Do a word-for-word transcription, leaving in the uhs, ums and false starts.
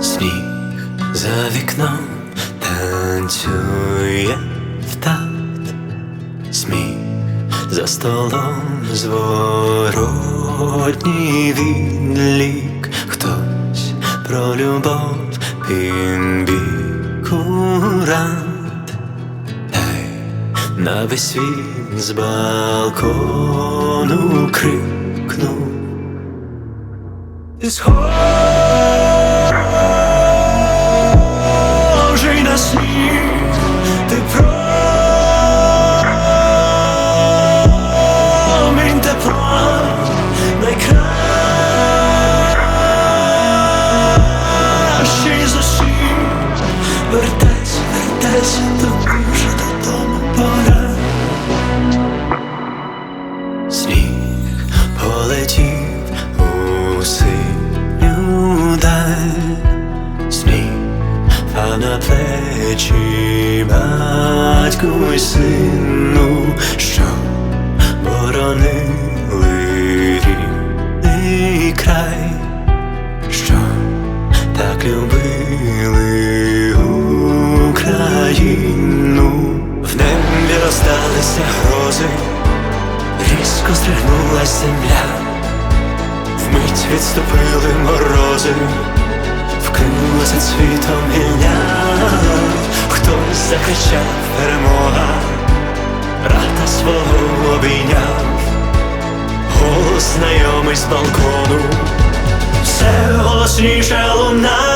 Сніг за вікном танцює в такт, сміх за столом зворотній відлік. Хтось про любов він бій курант, та й на весь світ з балкону крикнув: ти схожий на сніг, ти промінь тепла, найкращий з усіх. Вертайся, вертайся, тобі вже додому пора. Сніг полетів у синю даль, сніг впав на плечі батьку й сину, що боронили рідний край, що так любили Україну. В небі роздалися грози, різко здригнулась земля, вмить відступили морози, вкинулася цвітом гілля. Хтось закричав: перемога, брата свого обійняв. Голос знайомий з балкону все голосніше лунав.